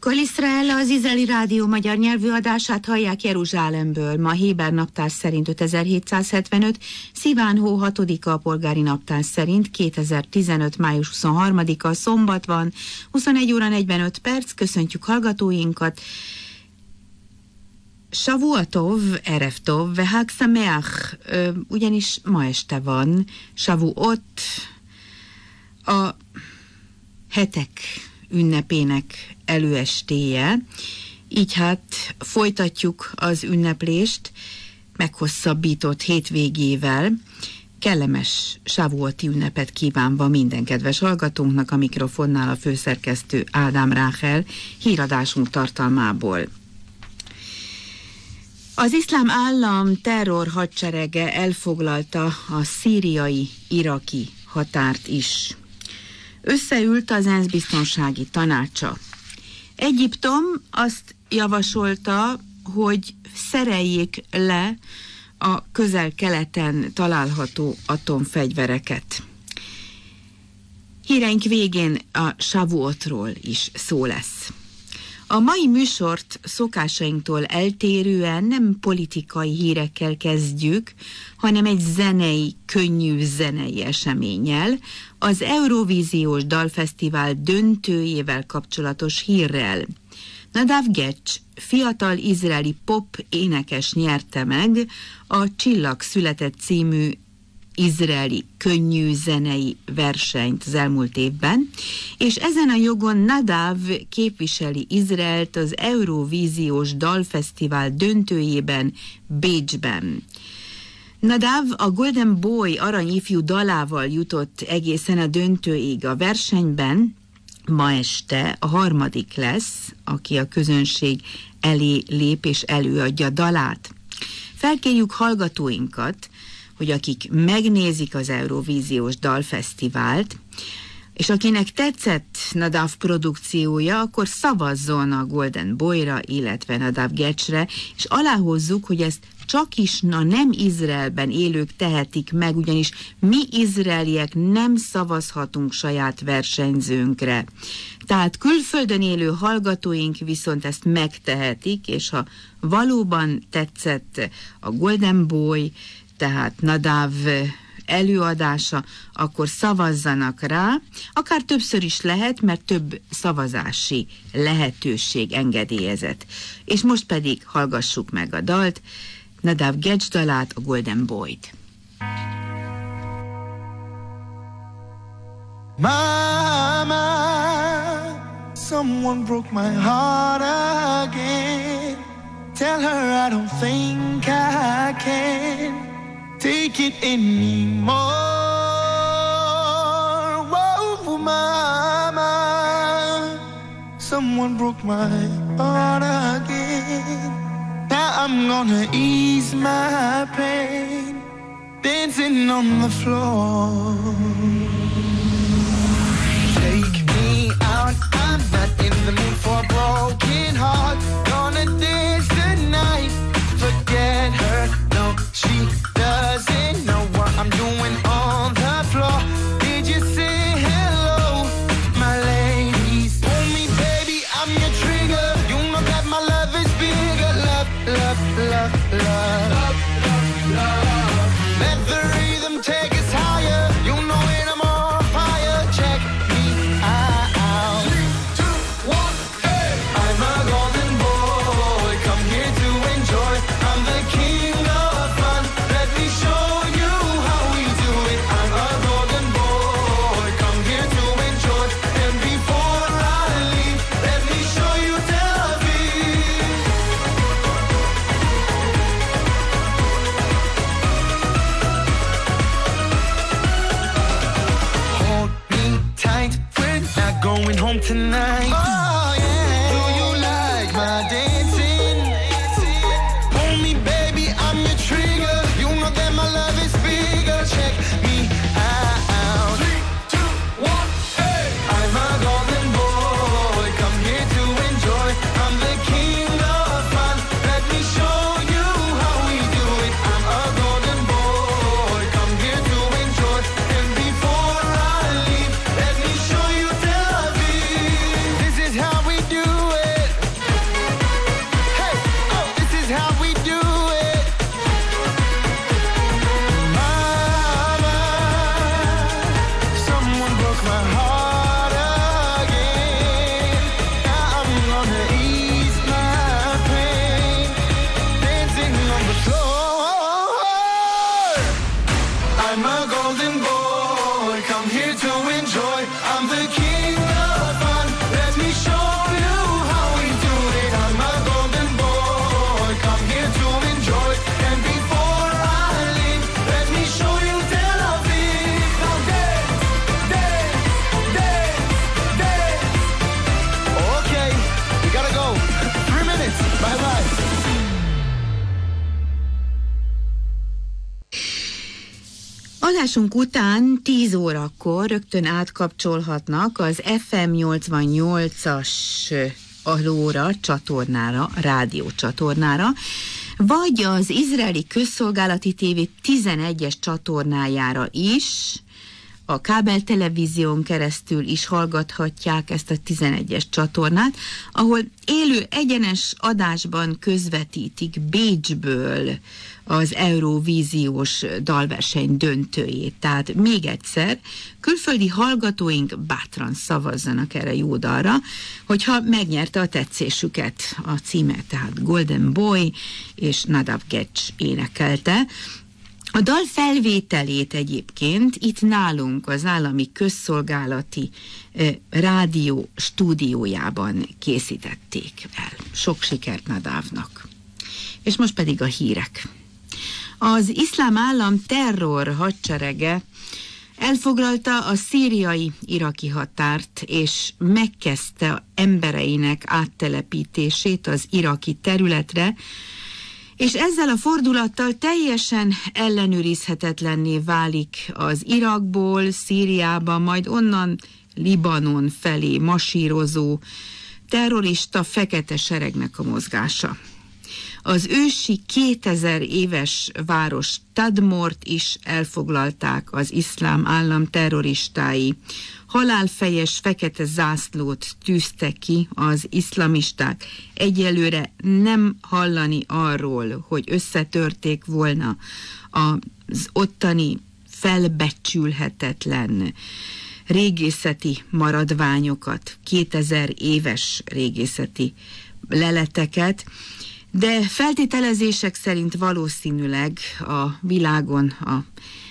Kol Israel, az izraeli rádió magyar nyelvű adását hallják Jeruzsálemből. Ma héber naptár szerint 5775, Sziván hó 6-a a polgári naptár szerint 2015. május 23-a szombat van, 21 óra 45 perc, köszöntjük hallgatóinkat. Shavuatov, Erev Tov, Vehag Sameach, ugyanis ma este van Shavuot, a hetek ünnepének előestéje, így hát folytatjuk az ünneplést meghosszabbított hétvégével. Kellemes Shavuoti ünnepet kívánva minden kedves hallgatónknak, a mikrofonnál a főszerkesztő Ádám Ráhel, híradásunk tartalmából. Az iszlám állam terror hadserege elfoglalta a szíriai-iraki határt is. Összeült az ENSZ biztonsági tanácsa. Egyiptom azt javasolta, hogy szereljék le a közel-keleten található atomfegyvereket. Híreink végén a Shavuotról is szó lesz. A mai műsort szokásainktól eltérően nem politikai hírekkel kezdjük, hanem egy könnyű zenei eseménnyel, az Eurovíziós Dalfesztivál döntőjével kapcsolatos hírrel. Nadav Getch, fiatal izraeli pop énekes nyerte meg a Csillag született című izraeli könnyű zenei versenyt az elmúlt évben, és ezen a jogon Nadav képviseli Izraelt az Eurovíziós Dalfesztivál döntőjében Bécsben. Nadav a Golden Boy aranyifjú dalával jutott egészen a döntőig a versenyben. Ma este a harmadik lesz, aki a közönség elé lép és előadja dalát. Felkérjük hallgatóinkat, hogy akik megnézik az Eurovíziós Dalfesztivált, és akinek tetszett Nadav produkciója, akkor szavazzon a Golden Boyra, illetve Nadav Getchre, és aláhozzuk, hogy ezt csak is a nem Izraelben élők tehetik meg, ugyanis mi izraeliek nem szavazhatunk saját versenyzőnkre. Tehát külföldön élő hallgatóink viszont ezt megtehetik, és ha valóban tetszett a Golden Boy, tehát Nadav előadása, akkor szavazzanak rá, akár többször is lehet, mert több szavazási lehetőség engedélyezett. És most pedig hallgassuk meg a dalt, Nadav Getch dalát, a Golden Boy-t. Mama, someone broke my heart again. Tell her I don't think I can take it anymore. Whoa, mama, someone broke my heart again. Now I'm gonna ease my pain, dancing on the floor. Take me out, I'm not in the mood for a broken heart. Gonna dance tonight, forget her, no, she doesn't know what I'm doing on the floor. Did you say hello, my ladies? Hold me, baby, I'm your trigger. You know that my love is bigger. Love, love, love, love, love, love, love. Let the rhythm take us higher. You know it, I'm on fire. Check me out. 3, 2, 1, hey! I'm a golden boy, come here to enjoy. I'm the king of fun. Let me show you how we do it. I'm a golden boy, come here to enjoy. And before I leave, let me show you Tel Aviv. Hold me tight, we're not going home tonight. Oh yeah. Do you like my dancing? Hold me, baby, I'm your trigger. You know that my love is bigger. Check me out. 3, 2, 1, hey! I'm a golden boy, come here to enjoy. I'm the king of fun. Let me show you how we do it. I'm a golden boy, come here to enjoy. And before I leave, let me show you Tel Aviv. This is how adásunk után 10 órakor rögtön átkapcsolhatnak az FM 88-as Allóra csatornára, rádiócsatornára, vagy az izraeli közszolgálati tévé 11-es csatornájára is, a kábeltelevízión keresztül is hallgathatják ezt a 11-es csatornát, ahol élő egyenes adásban közvetítik Bécsből az Eurovíziós dalverseny döntőjét. Tehát még egyszer, külföldi hallgatóink bátran szavazzanak erre jó dalra, hogyha megnyerte a tetszésüket a címe, tehát Golden Boy és Nadav Gecs énekelte. A dal felvételét egyébként itt nálunk az állami közszolgálati rádió stúdiójában készítették el. Sok sikert Nadavnak. És most pedig a hírek. Az iszlám állam terror hadserege elfoglalta a szíriai-iraki határt, és megkezdte embereinek áttelepítését az iraki területre, és ezzel a fordulattal teljesen ellenőrizhetetlenné válik az Irakból, Szíriába, majd onnan Libanon felé masírozó terrorista fekete seregnek a mozgása. Az ősi 2000 éves város Tadmort is elfoglalták az iszlám állam terroristái. Halálfejes fekete zászlót tűztek ki az iszlamisták. Egyelőre nem hallani arról, hogy összetörték volna az ottani felbecsülhetetlen régészeti maradványokat, 2000 éves régészeti leleteket, de feltételezések szerint valószínűleg a világon a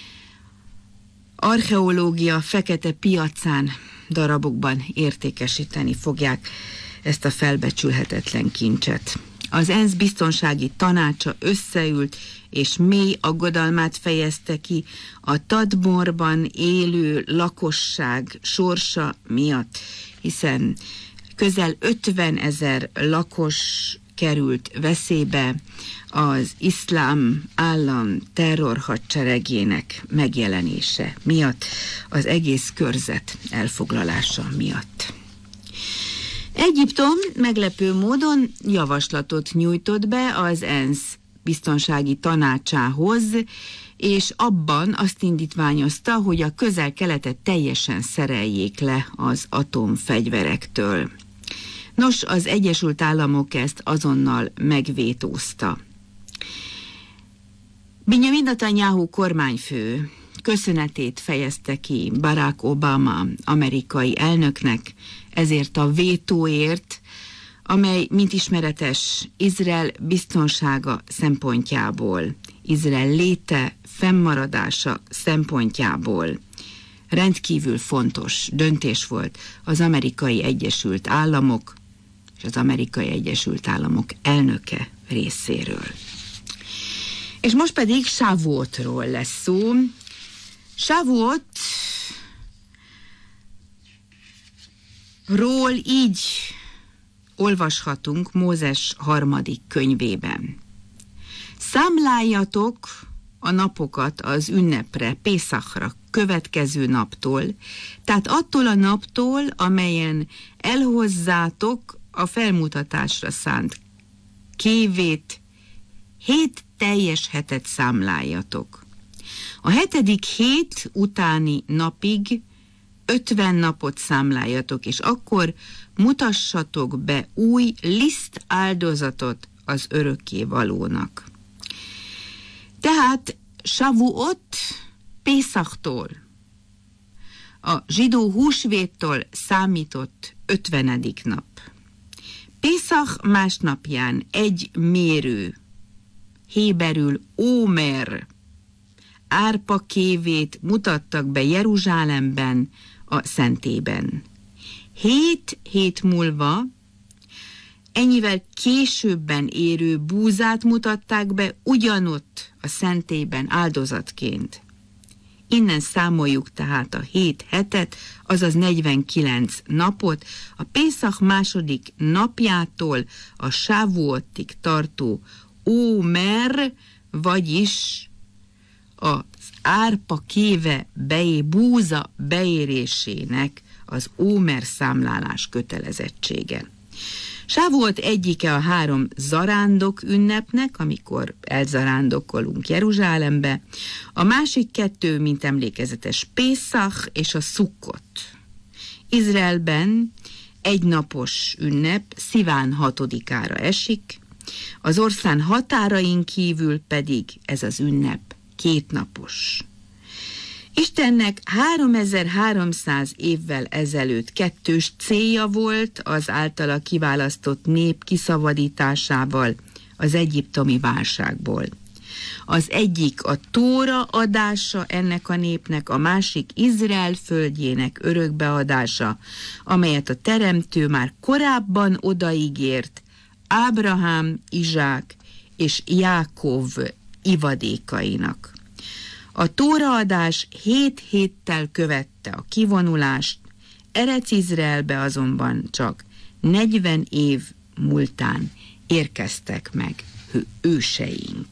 archeológia fekete piacán darabokban értékesíteni fogják ezt a felbecsülhetetlen kincset. Az ENSZ biztonsági tanácsa összeült, és mély aggodalmát fejezte ki a Tadmorban élő lakosság sorsa miatt, hiszen közel 50 000 lakos került veszélybe az iszlám állam terrorhadseregének megjelenése miatt, az egész körzet elfoglalása miatt. Egyiptom meglepő módon javaslatot nyújtott be az ENSZ biztonsági tanácsához, és abban azt indítványozta, hogy a Közel-Keletet teljesen szereljék le az atomfegyverektől. Nos, az Egyesült Államok ezt azonnal megvétózta. Benjamin Netanyahu kormányfő köszönetét fejezte ki Barack Obama amerikai elnöknek ezért a vétóért, amely, mint ismeretes, Izrael biztonsága szempontjából, Izrael léte, fennmaradása szempontjából rendkívül fontos döntés volt az Amerikai Egyesült Államok és az Amerikai Egyesült Államok elnöke részéről. És most pedig Shavuotról lesz szó. Shavuotról így olvashatunk Mózes 3. könyvében. Számláljatok a napokat az ünnepre, Pészachra következő naptól, tehát attól a naptól, amelyen elhozzátok a felmutatásra szánt kévét, 7 teljes hetet számláljatok. A 7. hét utáni napig 50 napot számláljatok, és akkor mutassatok be új liszt áldozatot az örökkévalónak. Tehát Shavuot Pészachtól, a zsidó húsvéttől számított 50. nap. Pészach másnapján egy mérő, héberül ómer, árpakévét mutattak be Jeruzsálemben, a szentében. 7 hét múlva ennyivel későbben érő búzát mutatták be ugyanott a szentében áldozatként. Innen számoljuk tehát a 7 hetet, azaz 49 napot, a Pészach második napjától a Sávuotig tartó ómer, vagyis az árpa kéve búza beérésének az ómer számlálás kötelezettsége. Sávuot egyike a 3 zarándok ünnepnek, amikor elzarándokolunk Jeruzsálembe, a másik 2, mint emlékezetes Pészach és a Szukkot. Izraelben egynapos ünnep Sziván 6-ára esik, az ország határain kívül pedig ez az ünnep 2 napos. Istennek 3300 évvel ezelőtt 2 célja volt az általa kiválasztott nép kiszabadításával az egyiptomi válságból. Az egyik a Tóra adása ennek a népnek, a másik Izrael földjének örökbeadása, amelyet a Teremtő már korábban odaígért Ábrahám, Izsák és Jákov ivadékainak. A tóraadás 7 héttel követte a kivonulást, Erec Izraelbe azonban csak 40 év múltán érkeztek meg őseink.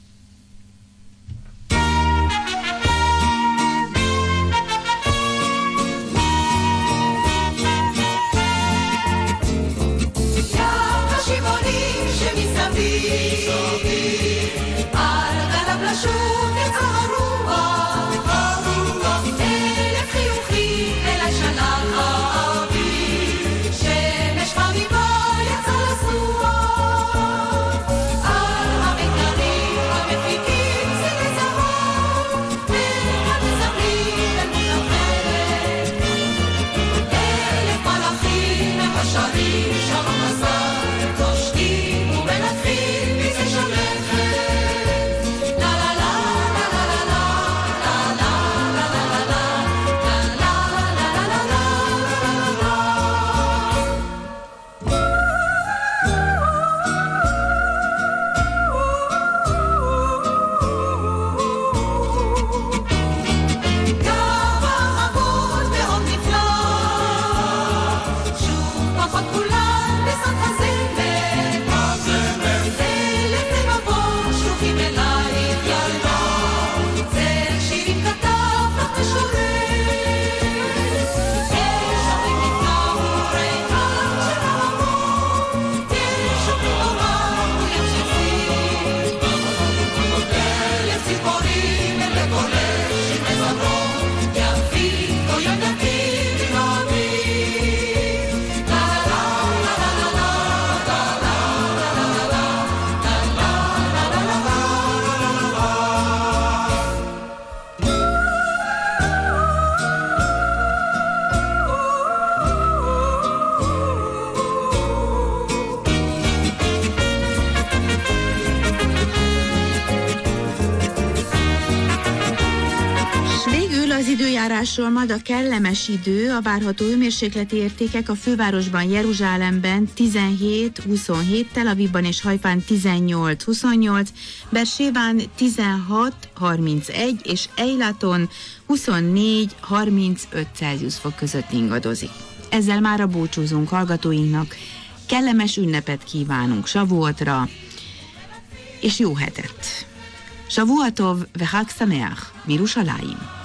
Majd a kellemes idő, a várható hőmérsékleti értékek a fővárosban, Jeruzsálemben 17-27, Tel Avivban és Hajfán 18-28, Bersébán 16-31 és Eilaton 24-35 Celsius fok között ingadozik. Ezzel mára búcsúzunk hallgatóinknak, kellemes ünnepet kívánunk Savuotra, és jó hetet! Shavuot tov vechag sameach, Mirushalayim!